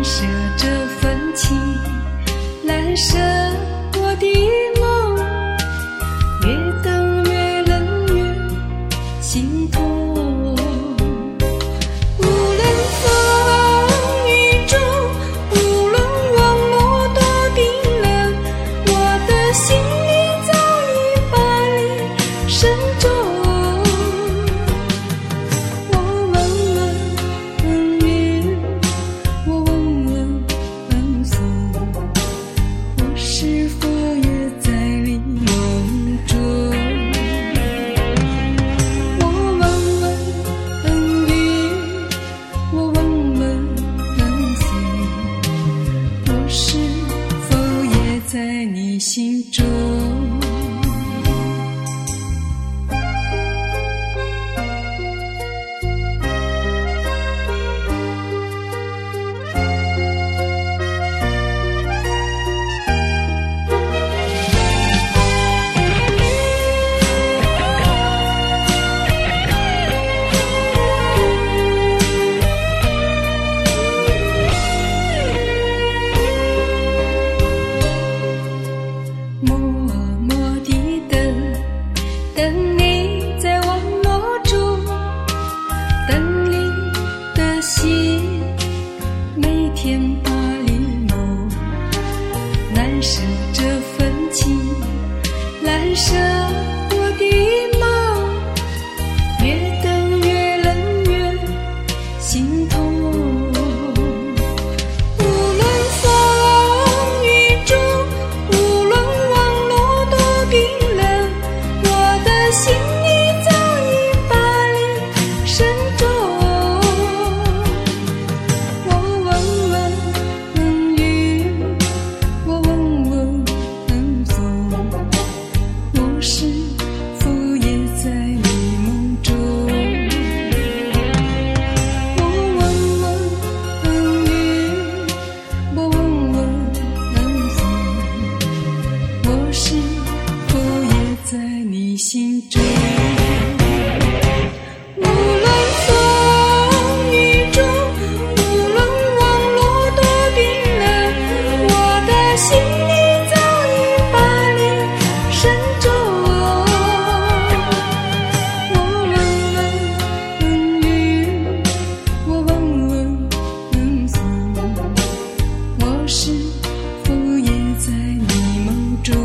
舍这份情，难舍我的梦，越等越冷越心痛。无论风雨中，无论网络多冰冷，我的心里早已把你深重。在你心中，等你在网络中，等你的心每天把你梦，难舍这份情，难舍我的梦，越等越冷越心痛。心里早已把你深重。我问问雨，我问问风，我是否也在你梦中？我问问雨，我问问风，我是否也在你心中？无论风雨中，无论网络多冰冷，我的心里早已把你深重。我问问雨，我问问风，我是否也在你梦中？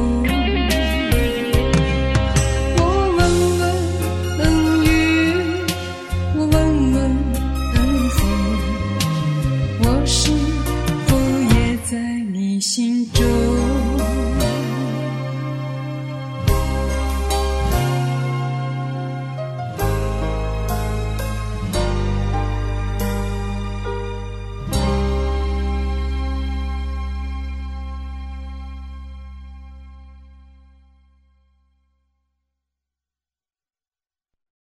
我是否也在你心中？